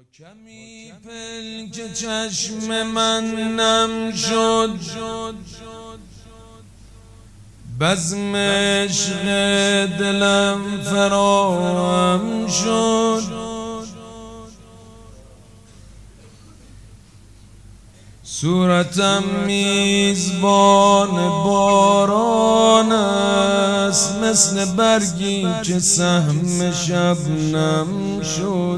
کمی پلک چشم من نم شد، بزم عشق دلم فراهم شد. صورتم میزبان باران است، مثل برگی که سهم شبنم شد.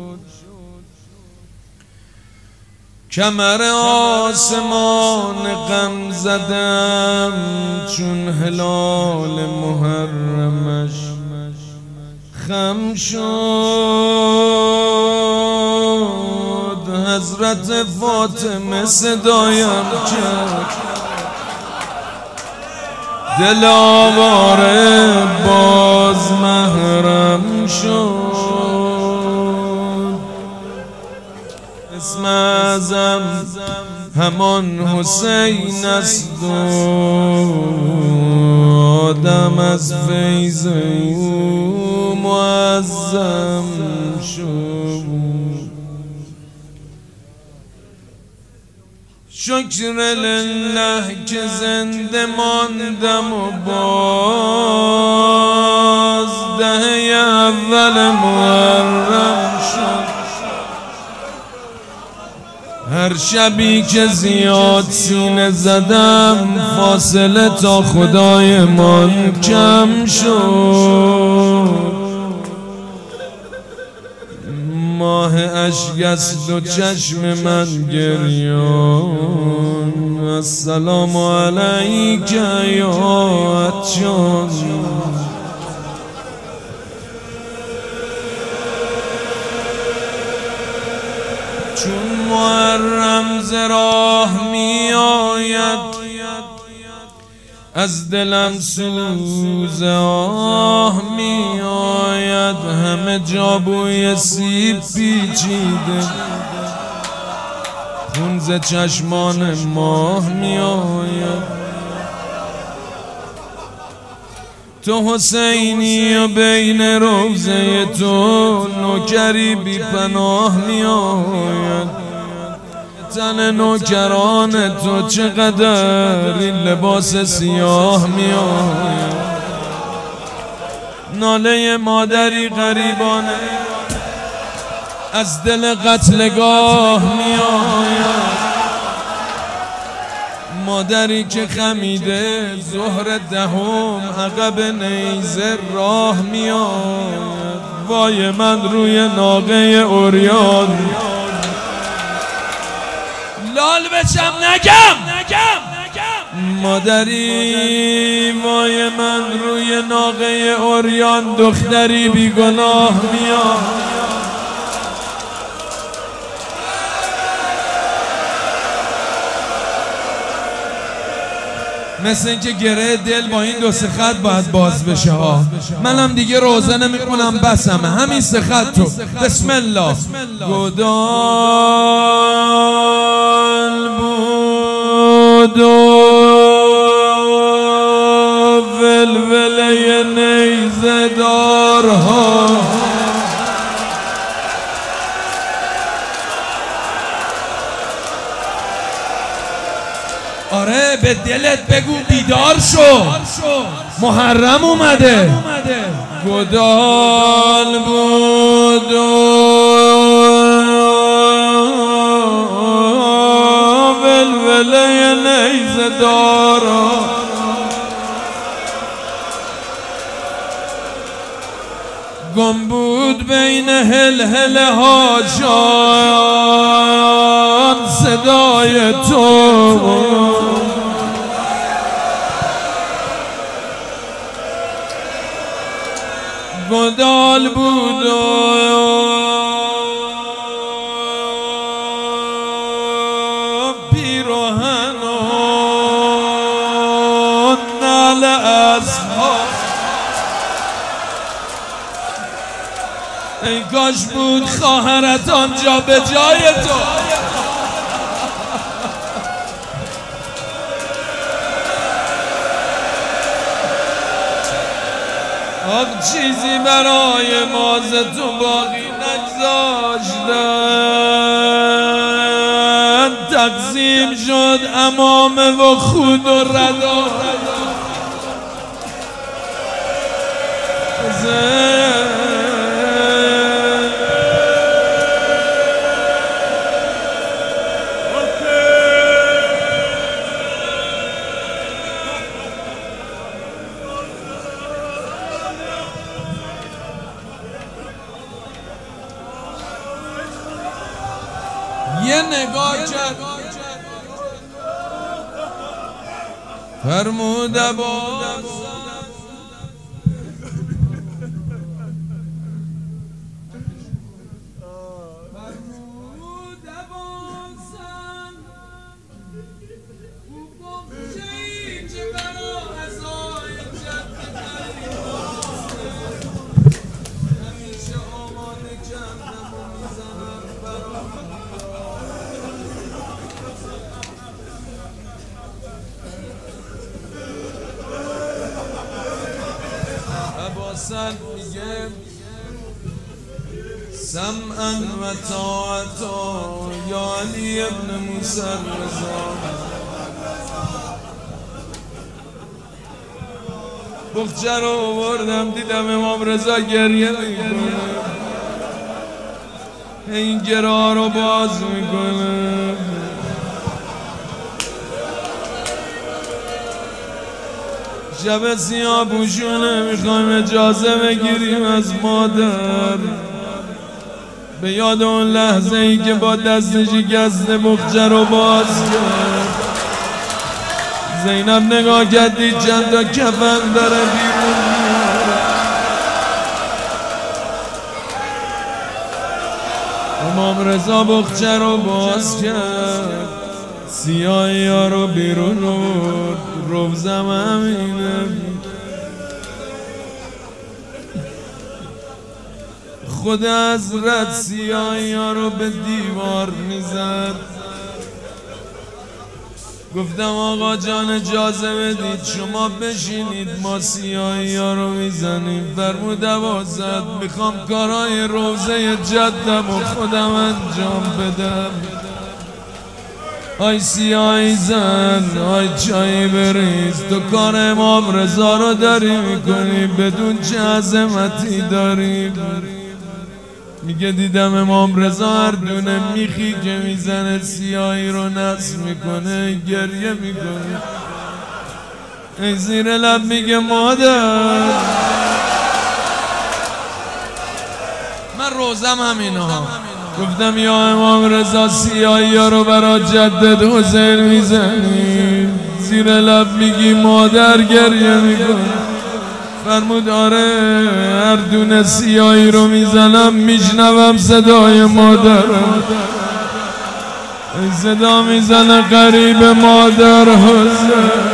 کمر آسمان غم زدم، چون هلال محرمش خم شد. حضرت فاطمه صدایم کرد، دل آواره باز محرم شد. اسم اعظم همان حسین است و آدم از فیض او معظم شد. شکر لله که زنده ماندم و باز دهه اول محرم شد. هر شبی که زیاد سینه زدم، فاصله تا خدایمان کم شد. ماه اشک است و چشم من گریان، السلام علیک یا عطشان. چون محرم ز راه می آید، از دلم سوز آه می آید. همه جا بوی سیب پیچیده، خون ز چشمان ماه می آید. تو حسینی و بین روضه تو نوکری بی پناه می آید. تن نوکران تو چقدر این لباس سیاه می آید. ناله مادری غریبانه از دل قتلگاه می آید. مادری که خمیده ظهر دهم عقب نیزه راه می آید. وای من روی ناقه اوریان لال بشم نگم. مادری وای من روی ناقه اوریان دختری بیگناه میاد. مثل اینکه گره دل با این دو سه خط باید باز بشه ها. منم دیگه روزه نمیخونم، بسمه همین سه خط تو. بسم الله. گدال بود و ولوله نیزه دارها، آره به دلت بگو بیدار شو، محرم اومده. گدال بود و ولوله نیزه دارا، گم بود بین هلهله ها جان صدای تو. گدال بود و پیراهن و نعل اصحاب، ای کاش بود خواهرت آنجا به جای تو. آب چیزی برای ماز تو باقی نگذاشت، شدن، تقسیم شد امامه و خود و ردا. یه نگاه کرد فرمود عباس عباسن میگه سمعا و طاعتا یا علی ابن موسی رضا. بخچه رو آوردم دیدم امام رضا گریه میکنه، این گرا رو باز میکنه. شب سیاه پوشونه میخوایم اجازه بگیریم از مادر، به یاد اون لحظه ای که با دست شکست بخچه رو باز کرد. زینب نگاه کردی چند تا کفن داره بیرون میاره. امام رضا بخچه رو باز کرد، سیاهی ها رو بیرون آورد. روزم همینه، خود حضرت سیاهی ها رو به دیوار میزد. گفتم آقا جان اجازه بدید شما بشینید ما سیاهی ها رو میزنیم. فرمود عباس میخوام کارهای روزه جدم و خودم انجام بدم. آی سیاهی زن، آی چایی بریز، تو کار امام رضا رو داری میکنی بدون چه عظمتی داری. میگه دیدم امام رضا هر دونه میخی که میزنه سیاهی رو نصب میکنه، گریه میکنه. ای زیر لب میگه مادر من روزم همینا. گفتم یا امام رضا سیاهی ها رو برا جدد حسین میزنی؟ زیر لب میگی مادر گریه میکنه. فرمود آره هر دونه سیاهی رو میزنم میشنوم صدای مادرم، صدا میزنه قریب مادر حسین.